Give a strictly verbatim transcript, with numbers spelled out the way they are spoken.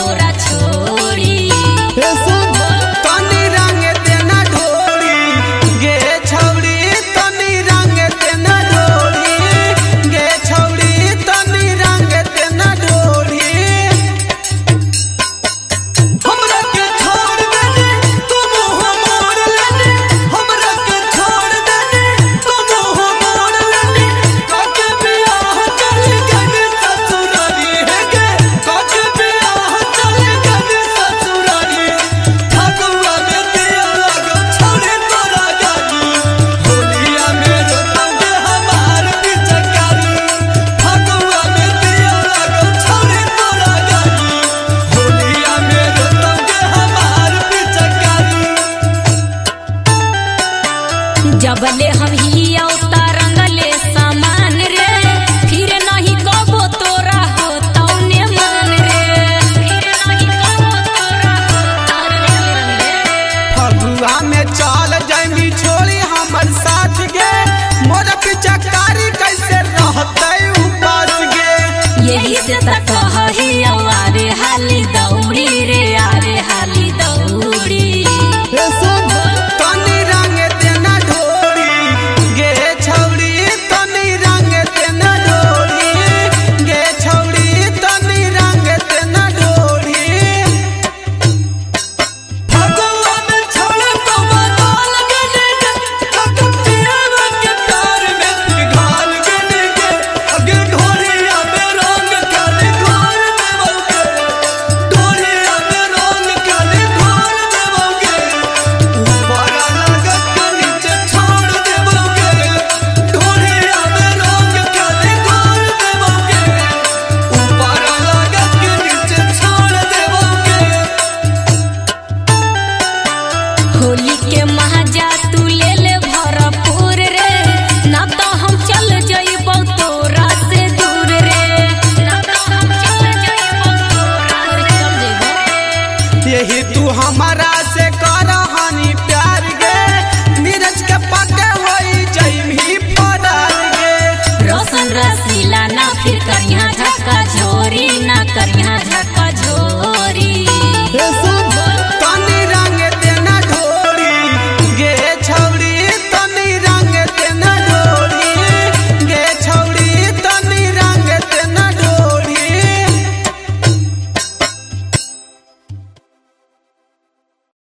तोरा छोड़ी तनी रंग देना ढोरी गे छौड़ी तनी रंग देना ढोरी गे छौड़ी तनी रंग देना ढोरी हमरा के छोड़ देने तू मुंह मोड़ लेने हमरा के छोड़ देने तू मुंह मोड़ लेने काके बियाह चल गए ससुरारी है गे काके बियाह चल गए ससुरारी ठगुआ में दिया लगो छोड़े तोरा गाली होलिया में रोतंगे हमार पिचकारी ठगुआ में दिया लगो छोड़े तोरा गाली होलिया में रोतंगे हमार पिचकारी जबले हम हिया उतारंगले सामान रे फिर नहीं कबो तोरा हो तौने मान रे फिर नहीं कबो तोरा हो तौने मान रे फगुआ में चल जाइमी छोड़ी हमर साथ गे मोर पिचकारी कैसे रहतै उपास गे यही से त कहही आरे हाली दौड़ी रे आरे हाली दौड़ी तनी रंग देना ढोरी गे छौड़ी तनी रंग देना ढोरी गे छौड़ी तनी रंग देना ढोरी फगुआ में छोड़ तो बदल गने गे ककतिया के प्यार में पिघल गने गे अगे ढोरिया में रंग काले घोर देवोगे ढोरिया में रंग काले घोर देवोगे ऊपर लगत के नीचे छोड़ देवोगे ढोरिया में रंग काले घोर देवोगे ऊपर लगत के नीचे छोड़ देवोगे होली के महाजा तू ले ले भरपूर रे ना तो हम चल जइबौ तोरा से दूर रे ना तो हम चल जइबौ तोरा से चल जइबौ यही तू हमारा